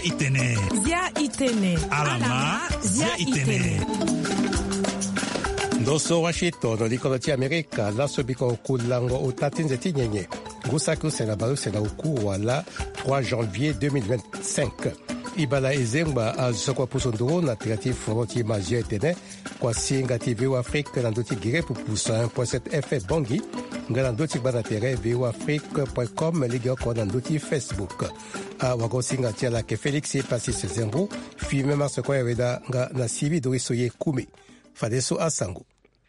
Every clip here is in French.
itene. Zia itene. Alama zia itene. Ndoso Washington likoloti Amerika laso biko kulango utatinze tinyenye. Gusaku sena balu sena uku wala 3 janvier 2025. Ibala ezengba azokwa pusondoro na tirati fronti mazia etene kwa singa TV wa Afrique na ndoti gire pupusa 1.7 FM bongi ngana ndoti bana tere voafrique.com liga kwa na ndoti Facebook a wago singa tiala ke Felix Pasis Zembu filme maso kwa weda nga na sibi doriso ye kumi fadeso asango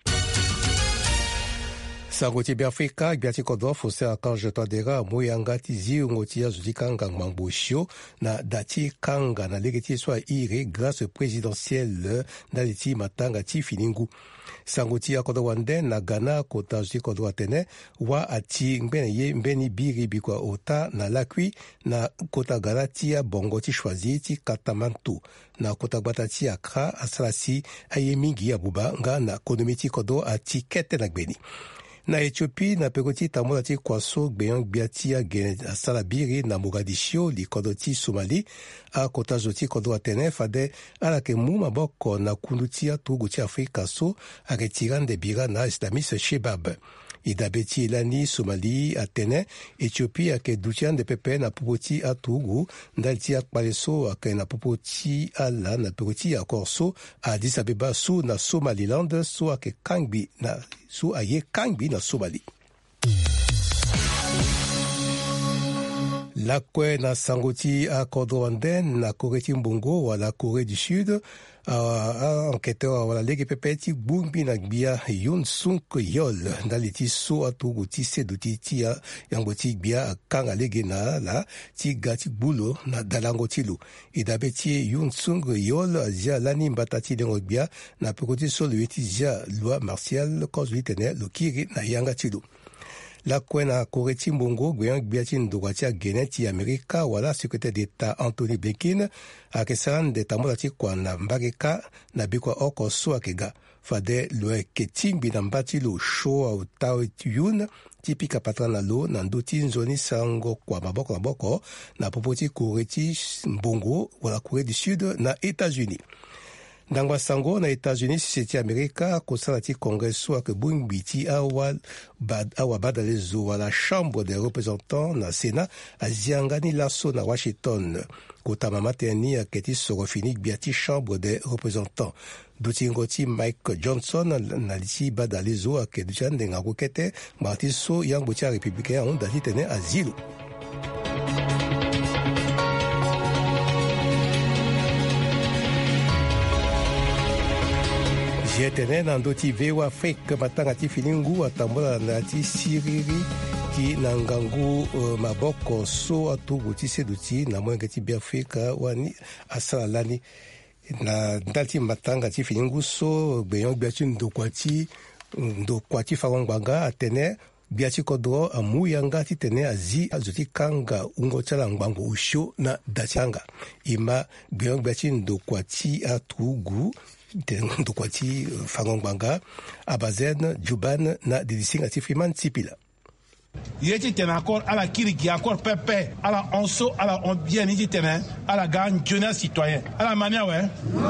Sangoti Biafrika, Biati Kodo, Fose Arkange Tadera, Mouyangati, Ziungoti, Azudikanga, Mamboshio, na Dati Kanga, na Legeti soit Ire, grâce présidentielle, Naliti Matanga, Tifiningu. Sangoti Akodo Wanden, na Ghana, Kota Zudi Kodo Atene, Wa Ati, Mbenye, Mbeni Biri Bikwa Ota, na Lakwi, na Kota Galatia, Bongoti Choisiti, Katamantu, na Kota Batati Akra, Asalasi, Ayemingi Abuba, nga na Konomiti Kodo Ati Kete Nagbeni. Na Ethiopie, na pekoti tamola ti kwaso gbeyon biati ya asala biri na Mogadiscio li kodoti Somali a kota zoti kodo atene fade ala ke mu maboko na kunduti atugu ti Afrika so a retirande bira na Islamis Shebab. Idabeti lani Somali atene Ethiopie ake dutian de pepe na popoti atugu ndalti akpaleso ake na popoti ala na pekoti akorso a Addis Abeba su na Somaliland so ake kangbi na su aye kangbi na Somali. La kwe na sangoti a Kodowanden na Corée Timbongo wala Corée du Sud enquêteur wala lege pepeti bumbi na gbia Yoon Suk Yeol ndaliti so atugu ti seduti ti yangoti gbia kanga lege na la ti gati bulo na dalango tilu idabeti Yoon Suk Yeol zia lani mbatati dengo gbia na pekoti so lueti zia loi martial kozuli tene lokiri na yanga tilu. La kwena Corée Timbongo gweyan gbiati ndogwatia geneti Amerika wala secrétaire d'État Anthony Blinken akesan de tamolati kwa na mbageka na bikwa oko so akega fade loe ketimbi na mbati lo show au tao yun tipika patrana lo na ndoti nzoni sango kwa maboko na popoti Corée Timbongo wala Corée du Sud na États-Unis. Ndangwa sango na États-Unis siti Amerika kosala ti Congrès ak bumbiti awa badalezo wala Chambre des représentants na Sénat aziangani laso na Washington kota mateni aketi sorofini biati Chambre des représentants dutingoti Mike Johnson na liti badalezo akeduchan denga kokete martiso yango tia républicain on dati tene asilo. Jetene na ndoti vewa Afrique matanga ti filingu atambola na ti siriri ti na ngangu maboko so atugu ti seduti na mwenge ti Biafrika wani asala lani na ndalti matanga ti filingu so gbeyon biati ndokwati fawangwanga atene biati kodro amuyanga ti tene azi azuti kanga ungo chala ngbango usho na dachanga ima gbeyon biati ndokwati atugu ndokwati fangongbanga abazen juban na didisinga ti friman tipila yeti tena accord à la kiriki accord pepe à la onso à la on bien ni tena à la gagne jeunesse citoyen à la mania ouais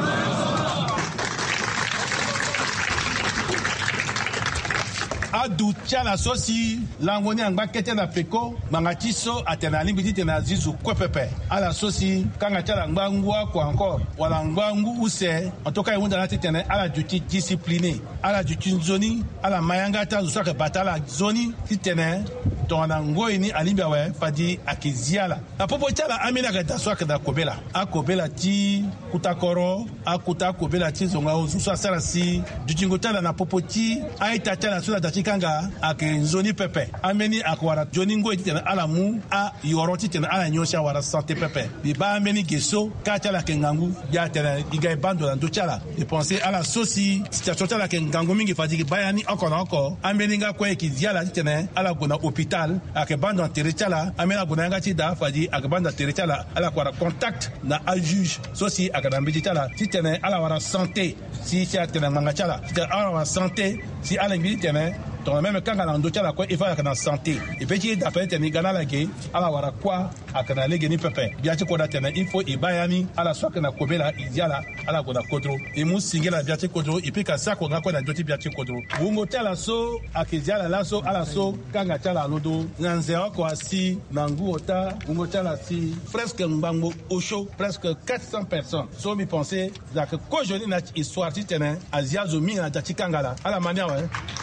adu tiana sosi langoni angba kete na peko mangatiso atena limbiti tena zizu kwepepe ala sosi kanga tiana angba ngwa kwa encore wala ngba ngu use antoka yunda na tena ala duty discipliné ala duty zoni ala mayanga ta zusaka batala zoni tena tona ngoi ni alimbia we fadi akiziala na popo tiala amina ka daswaka da kobela akobela ti kutakoro akuta kobela ti zonga ozusa sarasi dutingotala na popo ti aita tiala sula dati kanga ake zoni pepe ameni akwara joni ngoi tena ala mu a yoro ti tena ala nyosha wara santé pepe bi ba ameni geso ka tiala ke ngangu ya tena igai bando la ndochala e penser ala sosi situation tiala ke ngangu mingi fadi bayani encore ameni nga kwa ekiziala ti tena ala gona hôpital ake bando terechala amena gona nga ti da fadi ake bando terechala ala kwara contact na a juge sosi ake da mbitala ti tena ala wara santé si tena nganga chala ti ala wara santé si ala ngi tena donc même quand on doit la quoi il va la santé et petit d'après teni gana la ge ala wara kwa akana lege ni pepe biati ko da tena il faut ibayani ala so kana kobela idiala ala ko da kodro e mu singela biati kodro et puis ka sa ko na ko na joti biati kodro wungo tala so akidiala la so ala so kanga tala lodo nganze ko asi nangu ota wungo tala si presque mbango au chaud presque 400 personnes so mi penser que ko joni na histoire ti tena azia zo mi na jati kangala ala mania ouais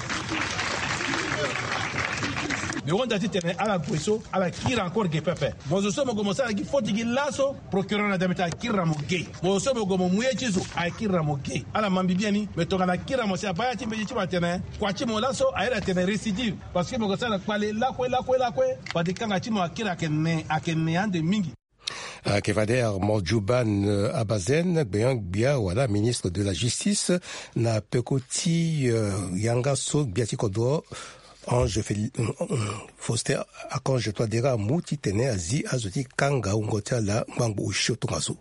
mais on a dit à la poisson à la kira encore que pepe bon je sommes comme ça qui faut dire lasso procureur na demeta kira mo gay bon sommes comme muyechizo a kira mo gay ala mambibiani mais to na kira mo se abaya ti meji ti matene kwa ti mo lasso a era tene récidive parce que mo ko sala kwale la kwe pas de kanga ti mo akira akene ande mingi Kevader Mordjouban Abazen, Bia, voilà, ministre de la Justice, na Pekoti Yangaso Biati Kodro, Ange Foster, Akange Toadera, Mouti Tene, Azi, Azoti Kanga, Ungotia, la Mambo Shotomaso.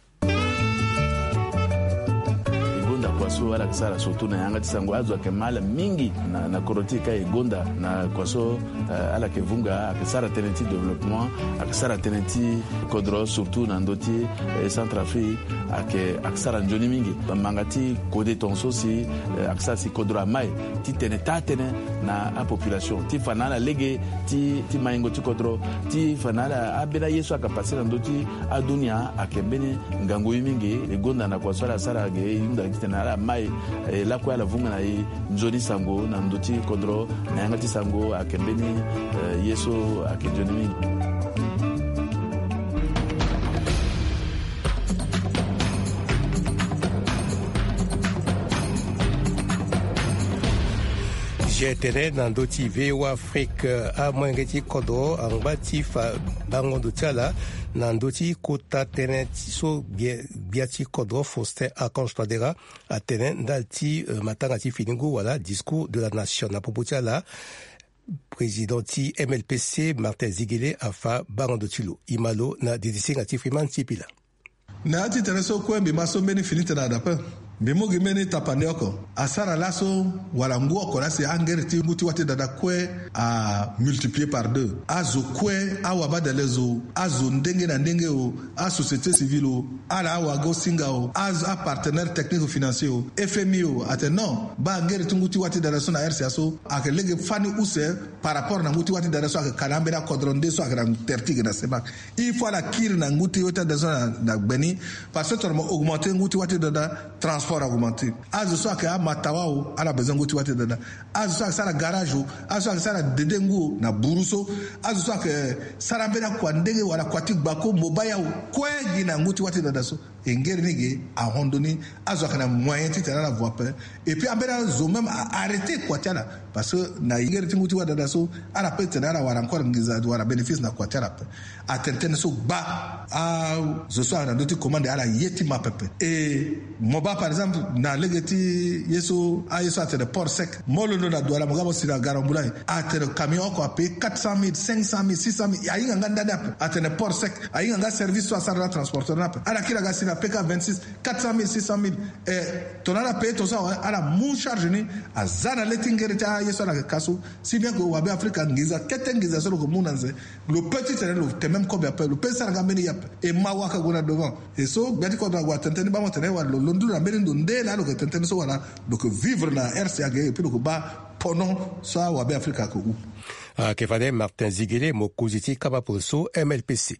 Kwaso ala kisara surtout na yanga tisango azo kemala mingi na korotika egonda na kwaso ala kevunga akisara tenenti développement akisara tenenti kodro surtout na ndoti Centrafrique akisara njoni mingi bamangati kode tonso si akisara si kodro mai ti teneta tene na a population ti fanala lege ti maingo ti kodro ti fanala abena yeso akapasira ndoti adunia akembene ngango mingi egonda na kwaso ala sara ge inda kitena mai la kwa la vunga na njoni sango na ndoti kodro na yanga ti sango akembeni yeso akenjoni mingi J'étais dans d'autres VO Afrique à Mwengeti Kodo, en Batif, Bangon Tchala, dans d'autres Kota Tenet, so Biati Kodo, Foster, à Constadera, à Tenet, Dalti, Matangati Filingo, voilà, discours de la nation. À propos de là, président MLPC, Martin Ziguele, Afa, Bangon de Tulo, Imalo, na DDC, Ngati Freeman, Tipila. Na ati tereso kwe bimaso meni finite na dapa. Bimogi meni tapandeoko. Asara laso wala nguo korasi angeri ti nguti wate dada kwe a multiplier par 2. Azo kwe awa badelezo, azo ndenge na ndenge o, a société civile o, ala awa go singa o, azo a partenaire technique financier o, FMI o, ate non, ba angeri ti nguti wate dada so na RCA so, ake lege fani use par rapport na nguti wate dada so ake kalambe na kodronde so ake na tertige na semak. Il faut la kiri na nguti wate dada so na beni, parce que tu as augmenté nguti wate dada transport augmenté. Azo so ake a matawa o, ala besoin nguti wate dada. Azo so ake sala garage o, azo so ake sala dedengu na buruso, azo so ake sala bena kwa ndenge wala kwa bako mobaya o, kwe gina nguti wate dada so. Engeri nige a randonné, azo ake na moyen ti tena la voie pe. Et puis abena zo même a arrêté kwa tiala, parce que na engeri ti nguti wate dada so, ala pe tena la wala encore ngiza wala bénéfice na kwa tiala pe. A tentene so ba, a zo so a doti commande ala yeti ma pepe. Et moba par exemple, na legeti yeso a yeso ate de port sec, molo no na douala mogabo si la garambulai, ate de camion ko a payé 400 000, 500 000, 600 000, a yinga nganda dape, ate de port sec, a yinga nga service so a sarra transporteur nape, ala kila ga sina PK 26, 400 000, 600 000, et tonala payé to sa ala mou charge ni, a zana letingere a yeso la kaso, si bien que wabe Afrika ngiza, kete ngiza solo ko mounanze, le petit terrain, te même comme yape, le petit sarga meni yape, et mawaka gona devant, et so, biati ko na tenteni ba motene wa londu na meni ndonde la lo tenteni so wala donc vivre na RCA et puis donc ba ponon ça wa be Afrika ko u Kevade Martin Ziguele Mokoziti Kabapolso MLPC.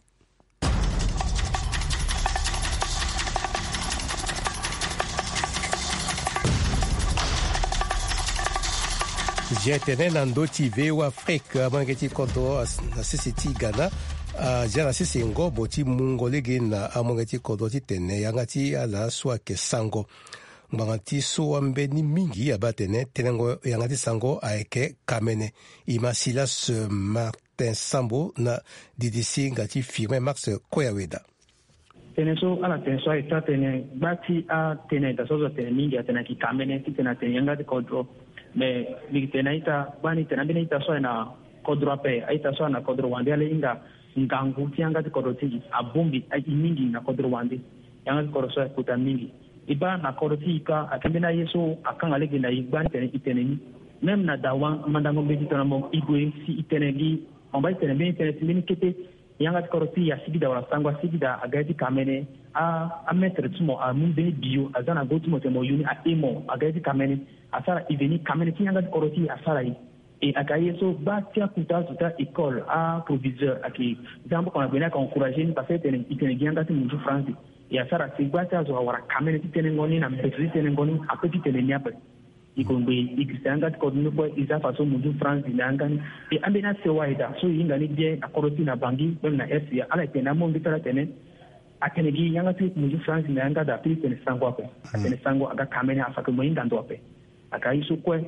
J'étais dans d'autres VO Afrique avant que tu contrôles la CCT Ghana. Jana sisi ngo boti mungo lege na amongati kodoti tene yangati ala swa ke sango mbangati so ambeni mingi abatene tenengo yangati sango aeke kamene Imasilas Martin Sambo na DDC ngati firme Max Koyaweda teneso ala teneso ita tene bati a tene da sozo tene mingi atena ki kamene tena tene yangati kodro me ni tena ita bani tena bini ita so na kodro ape ita so na kodro wandi ale inga ngangu tianga koroti abumbi mingi na kodro wandi yanga koroso kuta mingi iba na koroti ka akembena yeso akanga lege na igban tene itene même na dawan mandango beti tona mo igwe si itenegi on ba itene beni tene timini kete yanga koroti ya sigida wala sangwa sigida agati kamene a mettre tumo a mun beni bio azana go tumo temo yuni a emo agati kamene asara iveni kamene ti yanga koroti asara yi et akaye so ba tia kuta tuta école a proviseur aki jambo kona bena ka encourager ni parce que itene yanga ti munju France ya sara sigwata zo wara kamene ti tene ngoni na mbetri tene ngoni apeti tene nyape ikombe ikisanga ko nuko iza faso mundu France ndangani e ambena se waida so yingani je akoroti na bangi na SC ala tena mo ngitara tene akenegi yanga tu mundu France ndanga da pili tene sangwa ko tene sangwa aga kamene afaka mo inga ndope akaisu kwe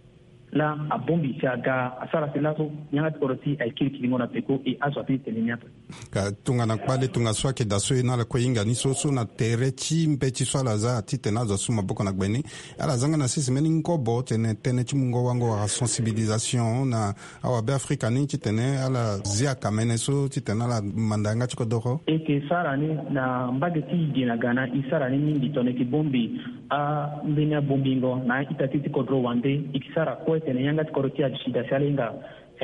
la abombi chaga asara silaso nyanga koroti aikiri kilingona peko e azwa pili tene nyapa ka tunga na kwale tunga swake da so ina la kwinga ni so na terechi mpechi swala za titena za suma boko na gbeni ala zanga na sisi meni nkobo tene chimungo wango wa sensibilisation na awa be Afrika ni titene ala zia kamene so titena la mandanga chikodoro eke sara ni na mbageti gina gana isara ni mingi tone kibombi a mbenya bombingo na itatiti kodro wande ikisara kwa tene yanga koroti ajishida salinga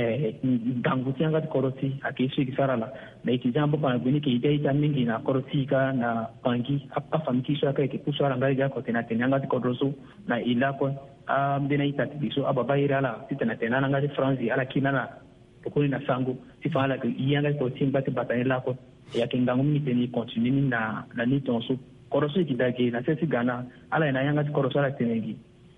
ganguti yanga koroti akishi kisarala na ikijambo kwa gwini ke ita mingi na koroti ka na bangi afamkisha ka ke kusara ngai ga ko tena yanga kodroso na ilako mbena itatiso ababa irala titana tena nanga France ala kinana kokoni na sango tifala ke yanga ko timba te batana ko ya kingangu miteni continue na ni tonso koroso ikidage na sesi gana ala ina yanga koroso ala tenegi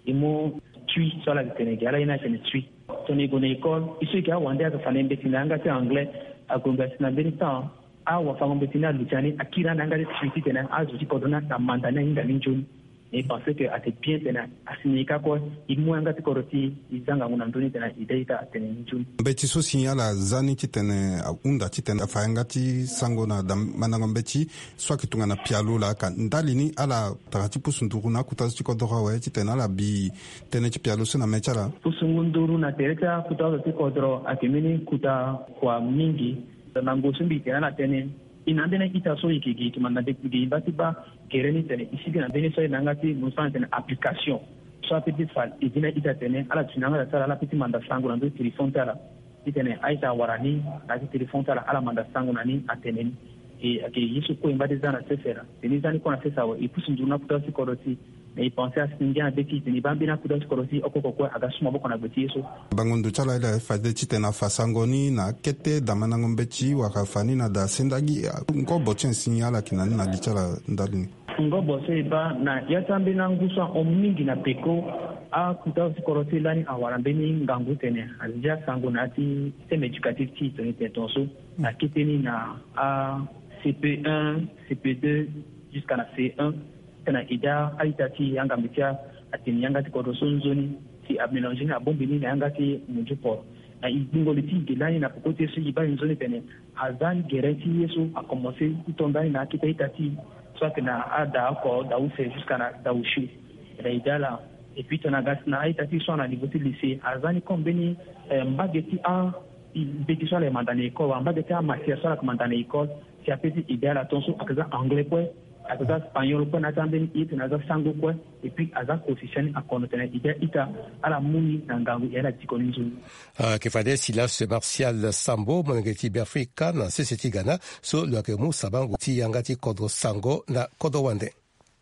imo tui sola tenegi ala ina tene tui toni go na école isu ki awande aka fanembe tinanga te anglais agonga sina benita awa fangombe tina luchani akira nanga tui tena azuti kodona na mandana inga linjuni et penser que à tes pieds tena asinika ko imwanga tikoroti izanga nguna ndoni tena ideita tena njuni mbeti so signala zani titene unda titene afanga ti sango na mananga mbeti so kitunga na pialula ka ndalini ala takati pusunduru na kutazi kodoro wa titena la bi tene ti pialu na mechala pusunduru na tereta kutazi ti kodoro akimini kuta kwa mingi na ngosumbi tena na tene inandena ita so ikigi kimanda de ibati ba kereni tene isigi na bene so inangati musan tene application so petit fal idina ita tene ala tunanga sala ala petit manda sangu na do telefone tala itene aita warani na telefone tala ala manda sangu na ni atene e ake yisu ko imbadi zana sefera teni zani ko na sesa wa ipusu nduna puta sikoroti na ipenser asingia beki teni bambina kuda sikoroti okoko kwa agasuma boko na beti yeso bangundu chala ila fade titena fasangoni na kete damana ngombechi wakafani na da sendagi ngobo chen signala kinani na lichala ndalini ngobo seba na yatambi na ngusa omingi na peko a kuta sikoroti lani awarambeni ngangu tene azija sango na ti système éducatif ti tene tentonso na kiteni na a CP1 CP2 jusqu'à la C1 tena ida aitati yanga mitia atini yanga ti kodo sonzoni ti abmelange na bombini na yanga ti mujupo na ibingo liti gelani na pokote su iba nzoni tene azan gerenti yesu a commencer itondani na kita itati soit na ada ko da use jusqu'à na da ushi na idala et puis tena gas na aitati so na niveau ti lycée azani kombeni mbageti a beti so le mandane ko mbageti a matière so la mandane école si apeti idala tonso akaza anglais po akaza espagnol po na tambeni it na za sango po et puis aza coefficient a konotena ita ala muni na ngangu era tikoninzo kifade Silas Martial Sambo mongeti Afrika na CCT Ghana so lo ke mu sabango ti yangati kodro sango na kodo wande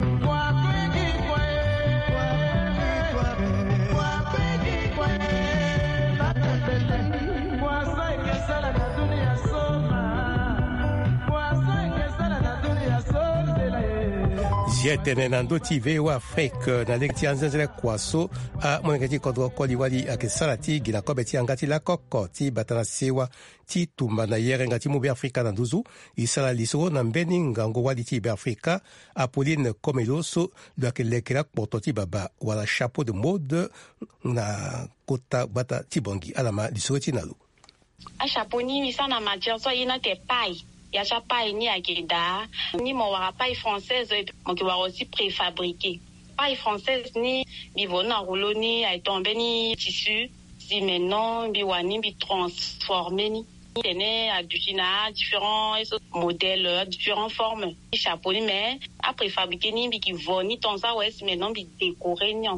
tene na ndoti vewa Afrique na lekti anzenzele kwaso a moneketi kodro koliwali akesarati gina kobeti angati la koko ti batana sewa ti tumba na yere ngati mu be Afrika na nduzu isala liso na mbeni ngango wali ti be Afrika Apolline Komeloso doake lekela kpoto ti baba wala chapeau de mode na kota bata ti bongi alama liso ti nalu a chapeau ni misana matière so ina te paille ya cha paille ni ageda ni mo wara paille française mo ki wara aussi préfabriqué paille française ni bivona rouleau ni ay tombé ni tissu si maintenant bi wani bi transformé ni tene à différents modèles différentes formes chapeau ni mais à préfabriqué ni bi ki voni ton ça ouais si maintenant bi décoré ni en fait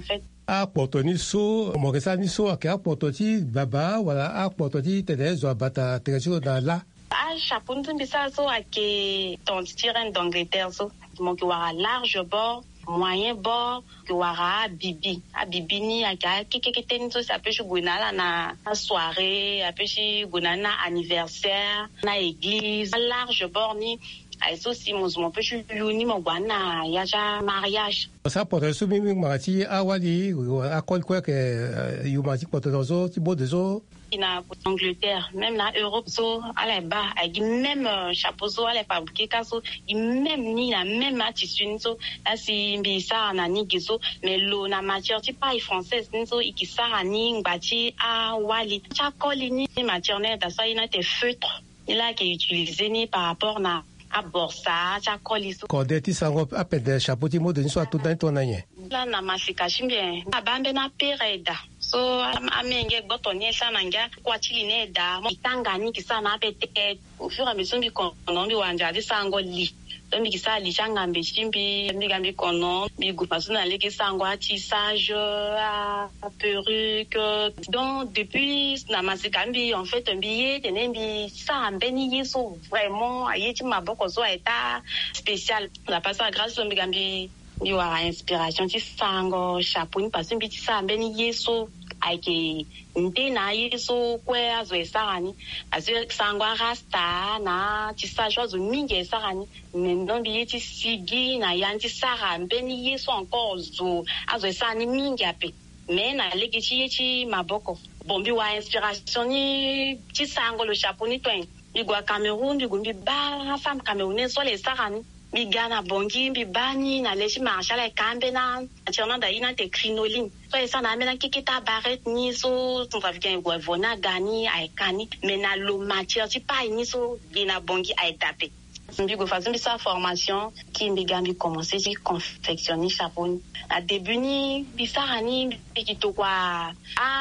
a poto ni so mokesa ni so ake a poto ti baba wala a poto ti tene zo bata teresio na la a Chapeau bisa so ake ton tirant d'Angleterre so mon ki wara large bord moyen bord ki wara bibi a bibi ni aka kekeketen so ça peut jouer na soirée a peut jouer na anniversaire na église large bord ni aiso si mon peut luni mo bwana ya ja mariage ça pour so mimi mati awali a kol quoi que you mati poto zo ti bo dezo ina Angleterre même na Europe so ala ba agi même chapeau so ala fabriquer kaso même ni la même tissu so la si mbisa na ni gizo mais lo na matière ti pas française so ikisa ni ngati a wali cha kolini matière na ça ina te feutre il a qui utilisé ni par rapport na a borsa cha koliso kodeti sango apede chapeau ti modeni so tout dans ton année la na masika chimbie abambe na pereda so amenge gotoni sana nga kwachili neda itangani kisana apete au fur et à mesure bi konombi wanja di sango li donc kisa li changa mbe chimbi mbi kono bi gupasuna leki sango tissage à perruque donc depuis na masika mbi en fait mbi tenembi sa mbeni yeso vraiment ayeti maboko so eta spécial la passa grâce au mbi mi wa inspiration ti sango chapeau parce que ti sa mbeni yeso aike ndena yeso kwe azo esarani azo sango rasta na ti sajo azo mingi esarani ndombi yeti sigi na yanti sara mbeni yeso encore zo azo esani mingi ape mais na leki ti yeti maboko bombi wa inspiration ni ti sango le chapeau ni to bi gwa Cameroun bi gumbi ba femme camerounaise so le sarani bi Ghana bongi bi bani na leshi marshal e kambe na tirana da ina te crinoline so esa na mena kikita barret ni so ton africain go vona gani ai kani mena lo matière ti pa ni so gina bongi ai taper mbi go façon bi sa formation ki mbi gambi commencer ci confectionner chapeau à début ni bi sarani bi kito kwa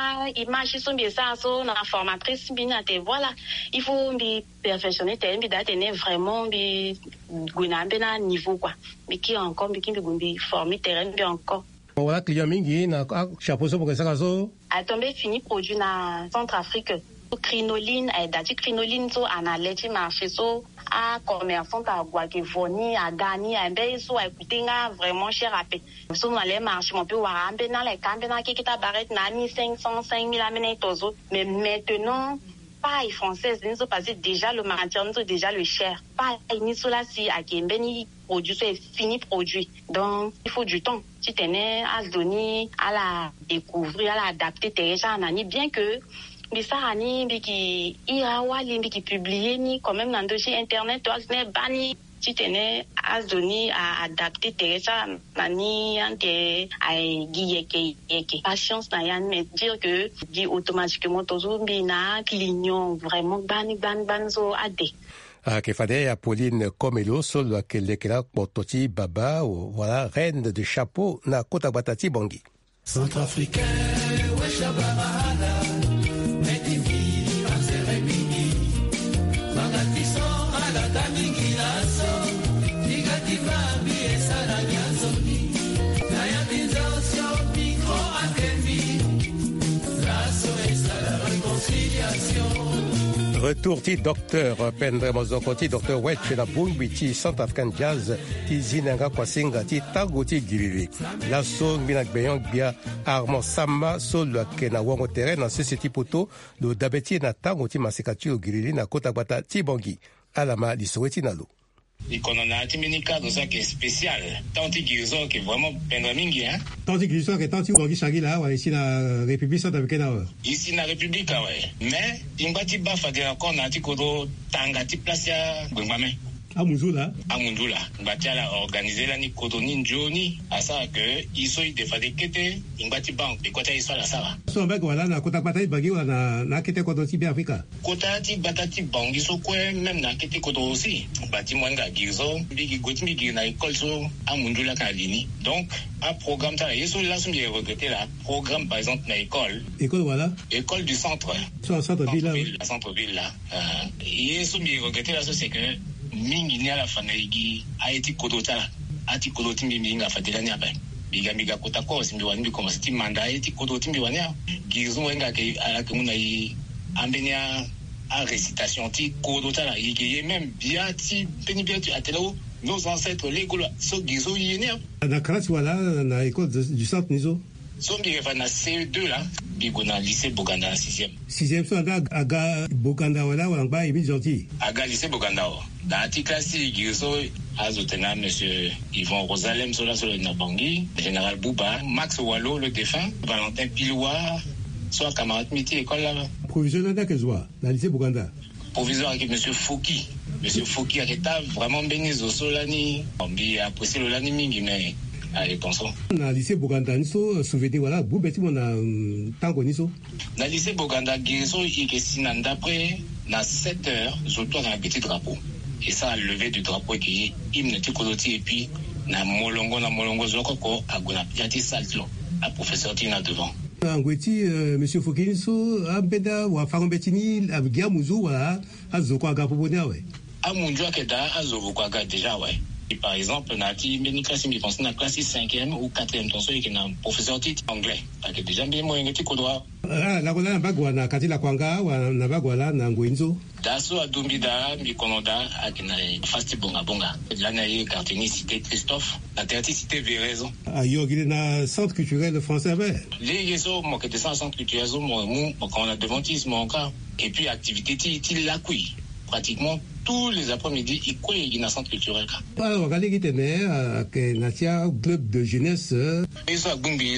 image so bi sa so na formatrice bi na te voilà il faut mbi perfectionner te mbi date ne vraiment bi gunambe na niveau quoi mais qui encore bi gumbi former terrain bi encore voilà client mingi na chapeau so pour ça so a tombé fini produit na Centrafrique crinoline et dati crinoline so analeti marché so a commerçant à Guaké Voni à Gani à Mbé so a coûté vraiment cher à payer so dans les marchés on peut voir Mbé dans les camps dans qui ta barrette na 1500 5000 amener tozo mais maintenant paille française nous passé déjà le matière nous déjà le cher pas ni cela si à Kembeni produit c'est fini produit donc il faut du temps si tenais à se donner à la découvrir à l'adapter déjà nani bien que bisarani biki irawali biki publier ni quand même dans dossier internet toi ne bani tu tenais à se donner à adapter déjà nani ante ai giyeke patience na yan mais dire que dit automatiquement toujours bina clignons vraiment ban so ade que fallait Apolline Komelo solo que lekela pototi baba ou voilà reine de chapeau na kota batati bongi Centrafricain Weshabana Retour ti docteur Pendre Mozoko ti docteur Wetche la bungbi ti Centrafrican Jazz ti zinanga kwasinga ti tago ti giriri la song binak beyon bia Armand Samba solo ke na wongo terrain na sisi poto lo dabeti na tango ti masikati o giriri na kota bata ti bongi alama li soweti na lo Et qu'on en a un cadre ça qui est spécial. Tant que Guizot qui est vraiment pendramingi, hein. Tant que Guizot qui est tant que Bongi Chagui là, ouais, ici la République centrafricaine. Ici la République, ouais. Mais il m'a dit bafa de encore na ti kodo tangati place ya Bengame. À Mouzoula. À Mouzoula. Batia la organiser la ni kodo ni njoni à ça que iso il defade kete ingati bank de kota iso la sala. So mbek wala na kota batati bagi wala na kete kodo ti Afrika. Kota ti batati bangi so kwe même na kete kodo aussi. Bati mwanga gizo bigi goti bigi na école so à Mouzoula kalini. Donc un programme ça yeso là so bien regretter là. Programme par exemple na école. École voilà. École du centre. So centre ville là. Centre ville là. Yeso bien regretter là c'est que mingi ni ala fana igi aiti kodota ati kodoti mingi nga fatela ni abe biga kotako simbiwani bi commence ti mandat ti kodo timbiwani gizo wenga ke ala ke muna yi ambenia a récitation ti kodo tala yi même bien ti penibia tu atelo nos ancêtres l'école so gizo yene na classe wala na école du centre nizo so mbiga na CE2 là bigo na lycée Boganda 6e so aga Boganda wala ba ibi gentil aga lycée Boganda da ti classe gizo azotena monsieur Yvon Rosalem sur le Nabangi, général Bouba, Max Wallo le défunt, Valentin Pilois, soit camarade métier école là. Provisoire dans quel soir dans le lycée Boganda. Provisoire avec monsieur Fouki. Monsieur Fouki a été vraiment béni au solani, on bi apprécié le lani mingi mais allez pensons. Dans le lycée Boganda niso souvenir voilà boubeti mona tango niso. Dans le lycée Boganda gizo ikesina d'après na 7h je dois dans un petit drapeau. Et ça, levé du drapeau qui est hymne Tikoloti et puis na molongo zokoko agona yati salto à professeur Tina devant. Angweti monsieur Fokiniso ambeda wa fangobetini abigia muzu wala azoko aga pobonia we. Amunjo akeda azoko aga déjà ouais. Et par exemple, nati meni classe mi pense na classe 5e ou 4e tonso qui na professeur tit anglais. Parce que déjà bien moyen ti kodwa. La kona bagwa na katila kwanga wa na bagwa la na ngwenzo. Daso adumbida mi konoda akina fasti bonga. Là na ye quartier cité Christophe, la terre cité Véraison. Ayo gile na centre culturel français vert. Les yeso mo que descend centre culturel mo quand on a devantisme encore et puis activité ti la kui. Pratiquement tous les après-midi, il y a un centre culturel. Alors, regardez qu'il y a un club de jeunesse. Et ça,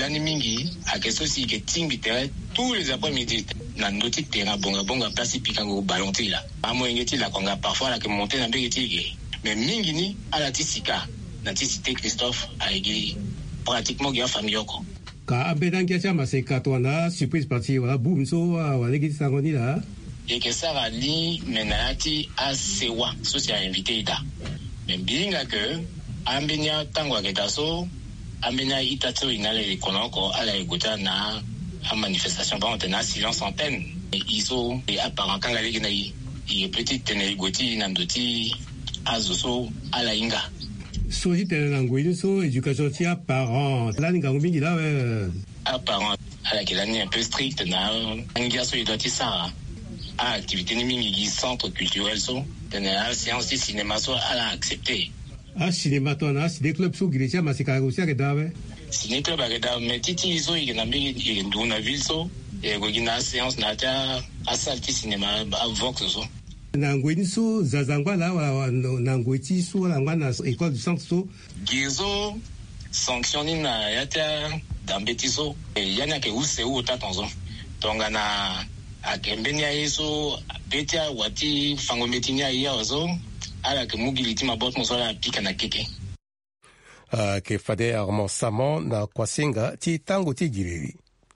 tous les après-midi, dans notre terrain, bonga, place pikango ballonté là. À moins que la conga parfois la que monter dans bégueté. Mais mingini à la Tissika, dans Tissité Christophe, avec pratiquement une famille. Quand Abédan qui a massé Katouana, surprise partie, voilà, boum, so, voilà, qui s'angoni là. Et que ça va li menati a sewa so si a invité ita mais bien que ambenia tango aketaso ambenia itato inale konoko ala egota na a manifestation ba ontena silence antenne iso et apparent kanga legi na yi petite tene goti na ndoti azoso ala inga so si tene na ngwini so éducation tia parents la ninga ngmingi là apparent ala kelani un peu strict na ngia so idoti ça à activité mingi centre culturel so la séance de cinéma so à accepter cinéma toi na des clubs so giletia masika aussi que dawe ciné club avec dawe mais titi so il na mingi nduna ville so et gina séance na ta à salti cinéma à vox so na ngweni so zazangwa la na ngweti so la ngwana école du centre so gizo sanctionné na yata dambetiso et yana ke use ou tatonzo tonga na akembenia yeso betia wati fangometinia yazo ala ke mugiliti mabot mosola pika na keke ke fade Armand Samon na kwasinga ti tango ti giriri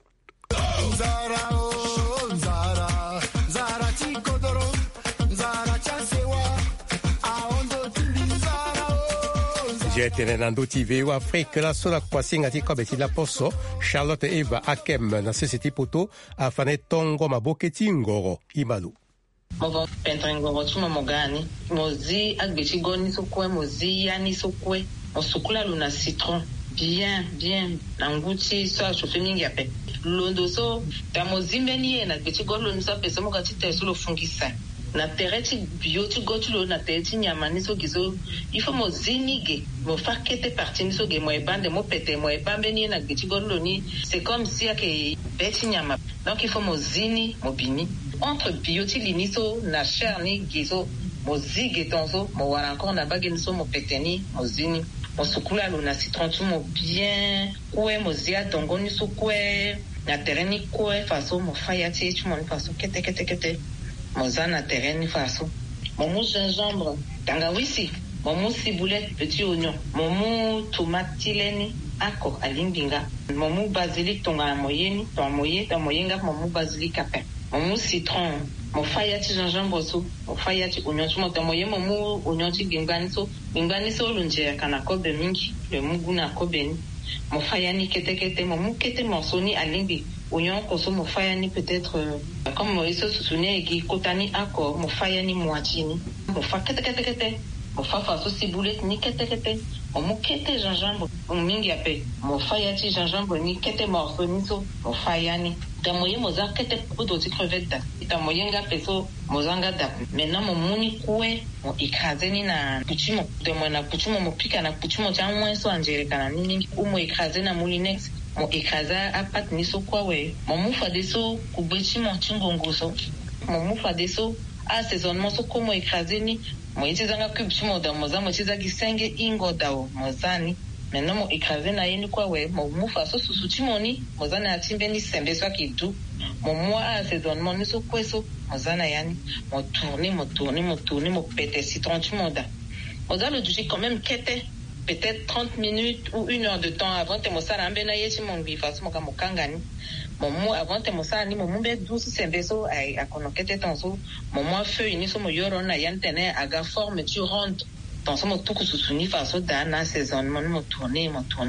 Jetene nando TV wa Afrique la sola kwasinga ti kobeti la poso Charlotte Eva Akem na sesiti poto afane tongo maboketi ngoro imalu. Movo pentre ngoro tuma mogani mozi agbeti goni sokwe mozi yani sokwe osukula luna citron bien nanguti so chofe mingi ape londo so ta mozi mbeni na agbeti golo nisa pesa mo kati tesulo fungisa na tereti bioti gotulo na tereti nyamani so gizo il faut mo zinige mo fakete parti so ge mo ebande mo pete mo ebambe ni na giti golo ni c'est comme si que beti nyama donc il faut mo zini mo bini entre bioti liniso na cher ni gizo mo zige tonzo mo wala encore na bageni so mo pete ni mo zini mo sukula lo na citron tout mo bien kwe mo zia tongo ni so kwe na tereni kwe faso mo fayati tu mo faso kete Mozana terrain faso. Momo gingembre, tangawisi, momo ciboulette, petit oignon, momo tomate tileni, ako alimbinga, momo basilic tonga moyeni, ton moyenga momo basilic apin, momo citron, mo fayati gingembre so, mo fayati oignon so, mo moyen momo oignon ti gingani so lunje kana kobe mingi, le muguna kobe ni, mo fayani kete momo kete monsoni alimbi. Oignon koso mo fayani peut-être comme Moïse se souvenait qui kotani ako mo fayani moitié ni mo fa kete mo fa faso ciboulette ni kete Omu kete gingembre mingi ape mo faya ti gingembre ni kete morceau ni so mo faya ni tamoye moza kete podo ti crevette da tamoye nga peso mozanga da maintenant mo muni kue mo écraser ni na puchimo de mo na puchimo mo pika na puchimo ti moins so angere kana ni ou mo écraser na moulinex mo écraser a pat ni so kwa we mo mu fa de so ku gbechi mo tingongo so mo mu fa de so assaisonnement so ko mo écraser ni mo itizanga cube mo da moza mo tiza gisenge ingo dawo mozani maintenant mo écraser na yeni kwa we mo mufa so susuti moni mozana atimbe ni sembe so kitu mo moi assaisonnement ni so kweso mozana yani mo tourner mo péter citron tu moda moza le duji quand même kete peut-être 30 minutes ou 1 heure de temps avant te mosala mbena yechi mon bifa so mo kangani momo avant te mosala ni momo be douce sembe so ai akonokete tanso momo feu ini so mo yoro na yantene aga forme tu ronde tanso mo tuku susuni faso da na assaisonnement mo tourner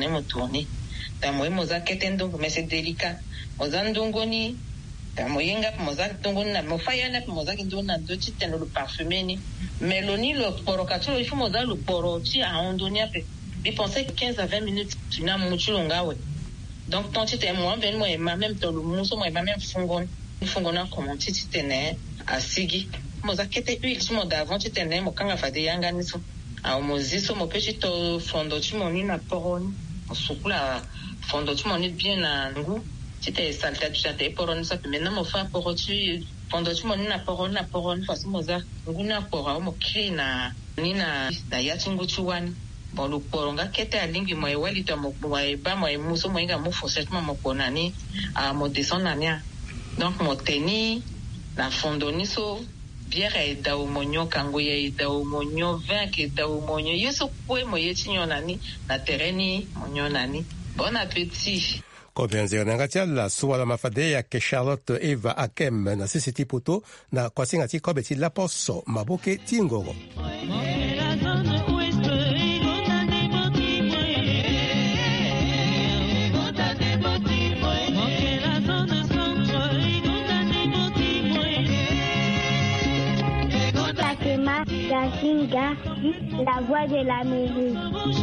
da mo moza kete ndongo mais c'est délicat moza ndongo ni da mo yenga moza ndongo na mo faya na moza kindo na do titeno le parfumé ni meloni le porokatolo il faut moza le poroti a ondonia pe il pensait 15 à 20 minutes tu na muchulonga we. Donc, tant que tu es moi, même dans le mousse, moi, même fungona comme tu t'es à Sigi. Moi, ça qui était huile, tu m'as d'avant, tu t'es né, moi, quand on a fait des yanganiso. Alors, moi, ziso, mon petit fondo, tu m'en na poron. Surtout la fondo, tu m'en bien à goût. Tu t'es salté, tu t'es poron, ça peut maintenant, mon frère, poron, tu fondo, tu m'en na poron, façon, moi, ça, nguna poron, mon cri na yatingu chuan. Bon, le poronga kete alingi mo ewali to mo ba mo muso mo inga mo forcément mo konani a mo descendre ania donc mo teni la fondoni so bière da o monyo kango ye da o monyo vin ke da o monyo yeso kwe mo yetinyo nani na tereni monyo nani bon appétit. Kobenzi nangati la suala mafade ya ke Charlotte Eva Akem na sisiti poto na kwasinga ti kobeti la poso maboke tingogo. Gazinga, la voix de l'Amérique.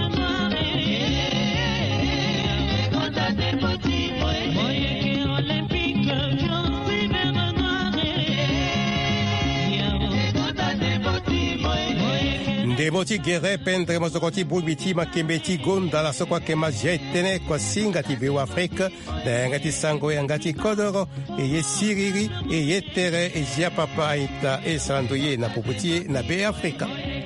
Ndemoti gere pendre mozokoti bubiti makembeti gonda la sokwa kema jetene kwa singa ti bewa Afrika da ngati sango ngati kodoro e ye siriri e ye tere e jia papa ita e sandoye na poputi na be Afrika.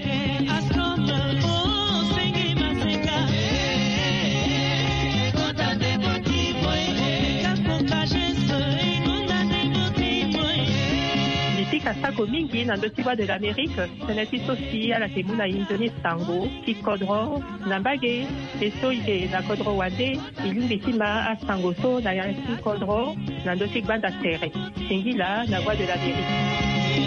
Kasako mingi na ndo tiwa de l'Amérique, seneti sosi ala temuna indoni sango, ki kodro, nambage, eso ike na kodro wade, ilungi tima a sango so na yansi kodro, na ndo tigbanda tere. Singila na voix de l'Amérique.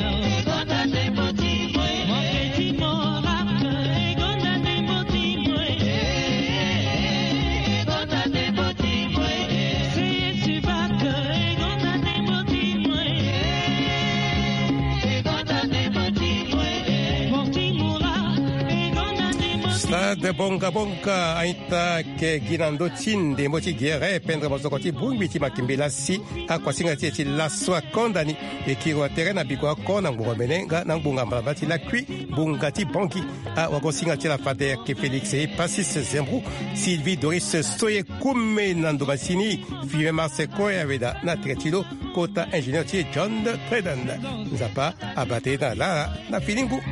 De bonga bonga aita ke ginando tinde moti gere pendre mozokoti bungwiti makimbela si akwasinga tieti la swa kondani e kiro terena bikwa kona ngoromenenga na bunga mbabati la kui bungati bongi a wakosinga tela fader ke Félix e Passis Zembrou Sylvie Doris Soye kume nando basini Five Marseco e aveda na tretilo kota ingénieur tie John Treden nzapa abate na la na filingu.